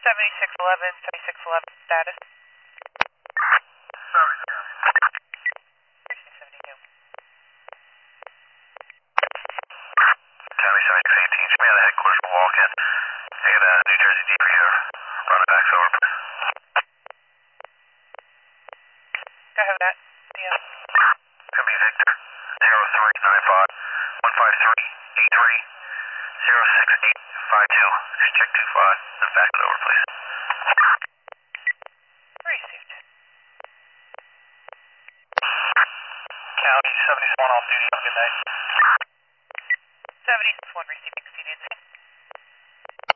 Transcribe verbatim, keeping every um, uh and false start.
seventy-six eleven, seventy-six eleven status. Sorry, County. thirty-six seventy-two. County seventy-six eighteen, show me out of headquarters for walk-in. I got a New Jersey debrief. Run it back over. Go ahead with that. Yeah. Gonna be Victor, zero three nine five, one five three eight three, zero six eight five two. Just check two five, then fax it over, please. Received. County seventy-one off duty, have a good night. seventy-one receiving.